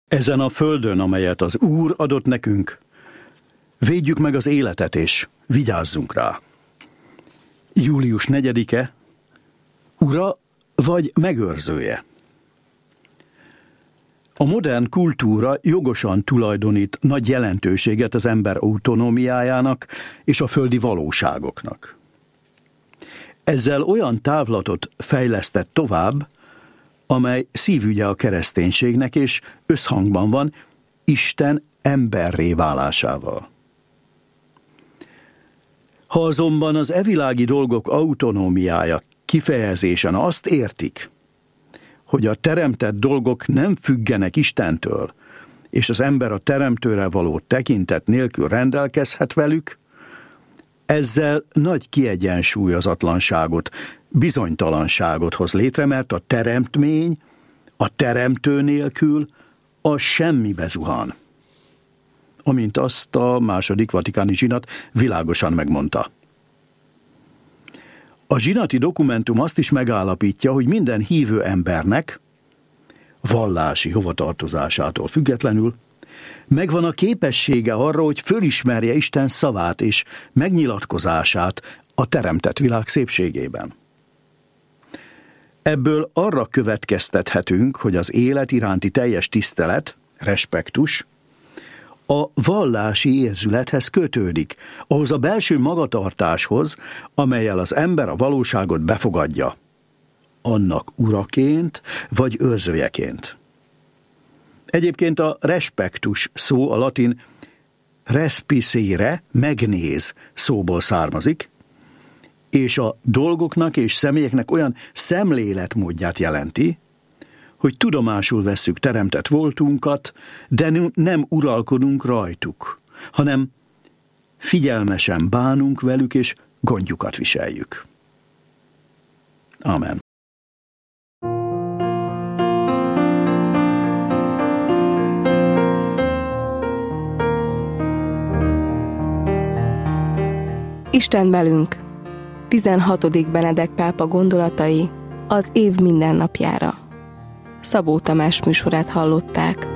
Ezen a földön, amelyet az Úr adott nekünk, védjük meg az életet és vigyázzunk rá. Július 4-e, ura vagy megőrzője. A modern kultúra jogosan tulajdonít nagy jelentőséget az ember autonómiájának és a földi valóságoknak. Ezzel olyan távlatot fejlesztett tovább, amely szívügye a kereszténységnek és összhangban van Isten emberré válásával. Ha azonban az evilági dolgok autonómiája kifejezésen azt értik, hogy a teremtett dolgok nem függenek Istentől, és az ember a teremtőre való tekintet nélkül rendelkezhet velük, ezzel nagy kiegyensúlyozatlanságot, bizonytalanságot hoz létre, mert a teremtmény a teremtő nélkül a semmibe zuhan. Amint azt a második vatikáni zsinat világosan megmondta. A zsinati dokumentum azt is megállapítja, hogy minden hívő embernek, vallási hovatartozásától függetlenül, megvan a képessége arra, hogy fölismerje Isten szavát és megnyilatkozását a teremtett világ szépségében. Ebből arra következtethetünk, hogy az élet iránti teljes tisztelet, respektus, a vallási érzülethez kötődik, ahhoz a belső magatartáshoz, amellyel az ember a valóságot befogadja, annak uraként vagy őrzőjeként. Egyébként a respektus szó a latin respice, megnéz szóból származik, és a dolgoknak és személyeknek olyan szemléletmódját jelenti, hogy tudomásul vesszük teremtett voltunkat, de nem uralkodunk rajtuk, hanem figyelmesen bánunk velük, és gondjukat viseljük. Amen. Isten velünk. 16. Benedek pápa gondolatai az év mindennapjára. Szabó Tamás műsorát hallották.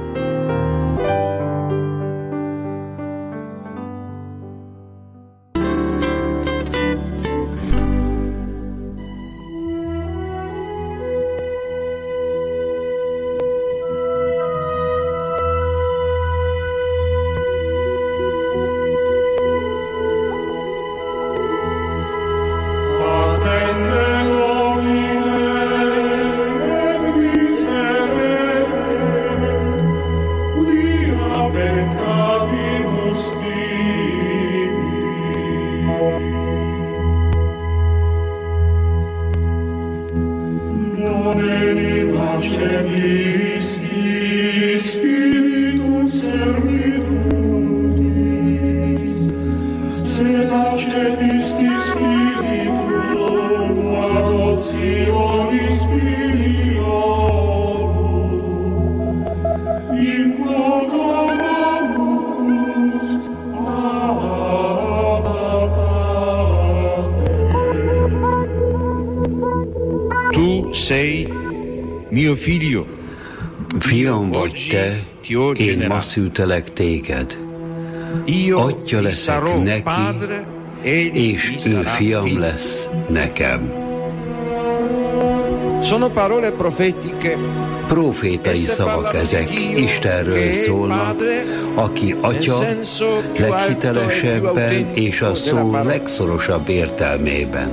Fiam vagy te, én ma szültelek téged. Atya leszek neki, és ő fiam lesz nekem. Profétai szavak ezek, Istenről szólnak, aki Atya leghitelesebben és a szó legszorosabb értelmében.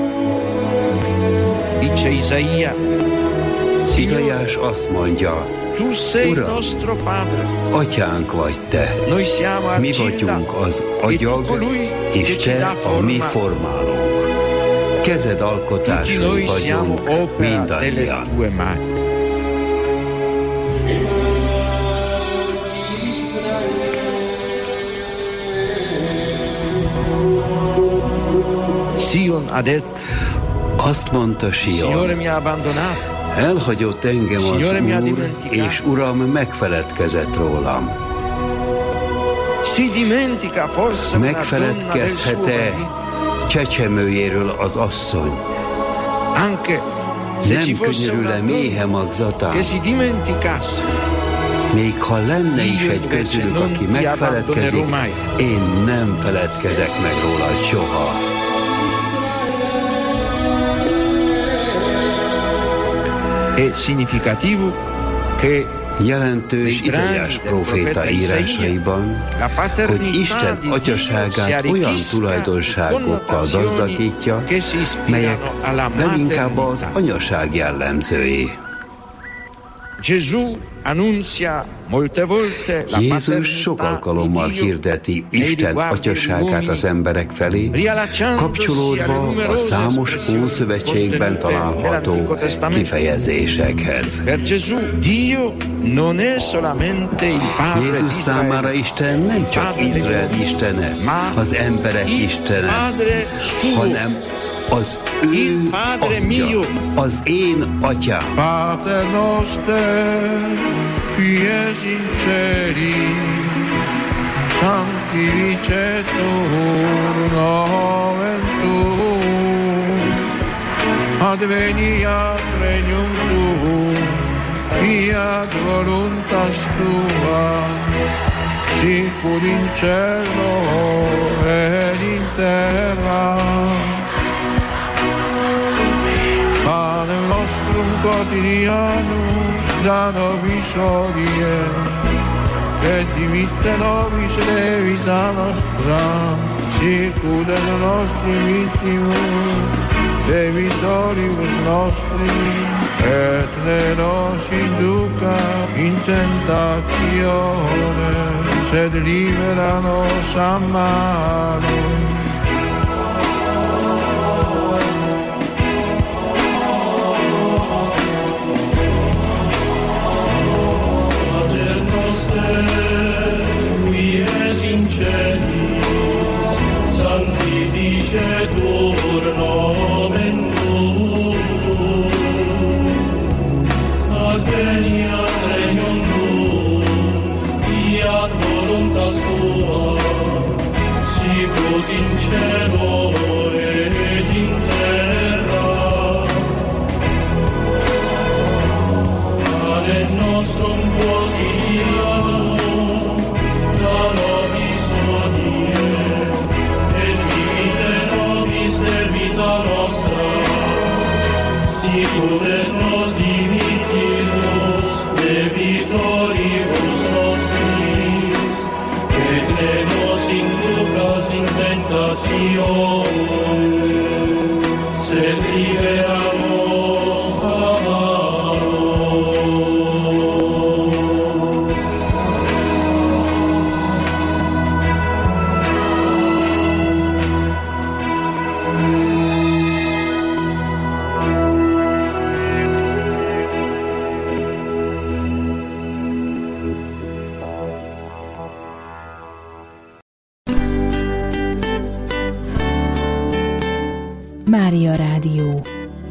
Izaiás azt mondja, Uram, atyánk vagy te, mi vagyunk az agyag, és te a mi formálónk. Kezed alkotásai vagyunk mindannyian. Azt mondta Sion, elhagyott engem az Úr, és Uram megfeledkezett rólam. Megfeledkezhet-e csecsemőjéről az asszony? Nem könyörül-e méhe magzatán? Még ha lenne is egy közülük, aki megfeledkezik, én nem feledkezek meg róla soha. Jelentős Izaiás próféta írásaiban, hogy Isten atyaságát olyan tulajdonságokkal gazdagítja, melyek leginkább az anyaság jellemzői. Jézus sok alkalommal hirdeti Isten atyaságát az emberek felé, kapcsolódva a számos Ószövetségben található kifejezésekhez. Jézus számára Isten nem csak Izrael istene, az emberek istene, hanem az ő atya, az én atyám. Pater noster, qui es in celi, sanctificetur nomen tuum, adveniat regnum tuum, fiat voluntas tua, sicut in cielo et in terra. Panem nostrum quotidianum da nobis hodie, et dimitte nobis debita nostra, sicut et nostri vittimus debitoribus nostri, et ne nos induca in tentatione, sed libera nos a malo. Sanctificetur nomen tuum, adveniat regnum tuum, fiat voluntas tua, sicut in cielo et in terra. Panem nostrum quotidianum da nobis hodie, et dimitte nobis debita nostra, sicut et nos dimittimus debitoribus nostris, et ne nos inducas in tentatione, sed libera nos a malo. Mária Rádió.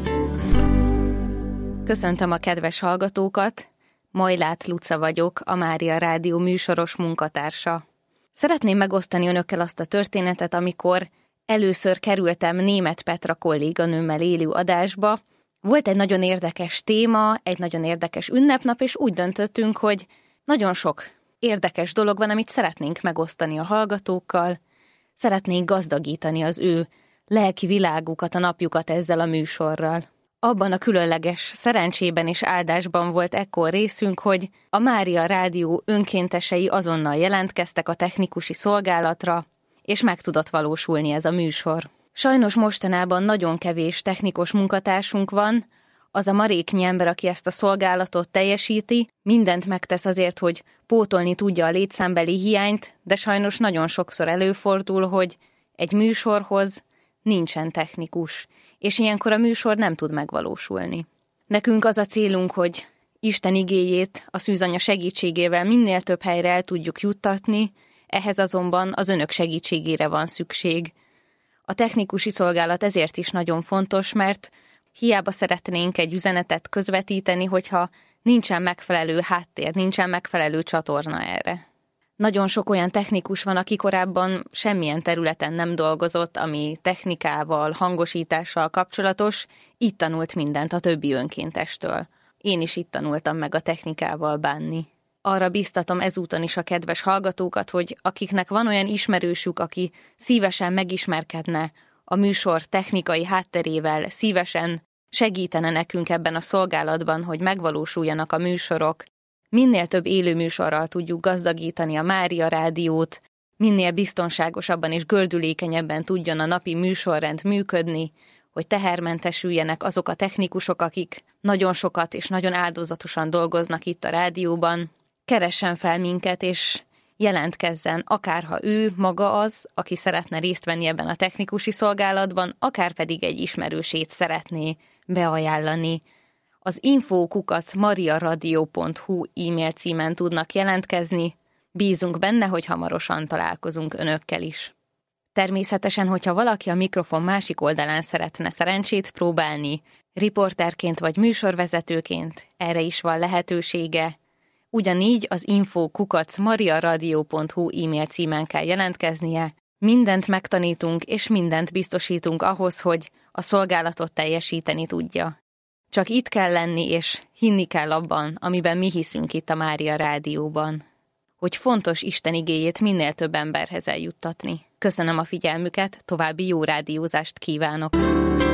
Köszöntöm a kedves hallgatókat, Majlát Luca vagyok, a Mária Rádió műsoros munkatársa. Szeretném megosztani önökkel azt a történetet, amikor először kerültem Németh Petra kolléganőmmel élő adásba. Volt egy nagyon érdekes téma, egy nagyon érdekes ünnepnap, és úgy döntöttünk, hogy nagyon sok érdekes dolog van, amit szeretnénk megosztani a hallgatókkal, szeretnénk gazdagítani az ő lelki világukat, a napjukat ezzel a műsorral. Abban a különleges szerencsében és áldásban volt ekkor részünk, hogy a Mária Rádió önkéntesei azonnal jelentkeztek a technikusi szolgálatra, és meg tudott valósulni ez a műsor. Sajnos mostanában nagyon kevés technikus munkatársunk van, az a maréknyi ember, aki ezt a szolgálatot teljesíti, mindent megtesz azért, hogy pótolni tudja a létszámbeli hiányt, de sajnos nagyon sokszor előfordul, hogy egy műsorhoz nincsen technikus, és ilyenkor a műsor nem tud megvalósulni. Nekünk az a célunk, hogy Isten igéjét a szűzanya segítségével minél több helyre el tudjuk juttatni, ehhez azonban az önök segítségére van szükség. A technikusi szolgálat ezért is nagyon fontos, mert hiába szeretnénk egy üzenetet közvetíteni, hogyha nincsen megfelelő háttér, nincsen megfelelő csatorna erre. Nagyon sok olyan technikus van, aki korábban semmilyen területen nem dolgozott, ami technikával, hangosítással kapcsolatos, itt tanult mindent a többi önkéntestől. Én is itt tanultam meg a technikával bánni. Arra biztatom ezúton is a kedves hallgatókat, hogy akiknek van olyan ismerősük, aki szívesen megismerkedne a műsor technikai hátterével, szívesen segítene nekünk ebben a szolgálatban, hogy megvalósuljanak a műsorok, minél több élő műsorral tudjuk gazdagítani a Mária Rádiót, minél biztonságosabban és gördülékenyebben tudjon a napi műsorrend működni, hogy tehermentesüljenek azok a technikusok, akik nagyon sokat és nagyon áldozatosan dolgoznak itt a rádióban. Keressen fel minket, és jelentkezzen, akár ha ő maga az, aki szeretne részt venni ebben a technikusi szolgálatban, akár pedig egy ismerősét szeretné beajánlani. Az info@mariaradio.hu e-mail címen tudnak jelentkezni. Bízunk benne, hogy hamarosan találkozunk önökkel is. Természetesen, hogyha valaki a mikrofon másik oldalán szeretne szerencsét próbálni, riporterként vagy műsorvezetőként, erre is van lehetősége. Ugyanígy az info@mariaradio.hu e-mail címen kell jelentkeznie. Mindent megtanítunk és mindent biztosítunk ahhoz, hogy a szolgálatot teljesíteni tudja. Csak itt kell lenni és hinni kell abban, amiben mi hiszünk itt a Mária Rádióban, hogy fontos Isten igéjét minél több emberhez eljuttatni. Köszönöm a figyelmüket, további jó rádiózást kívánok!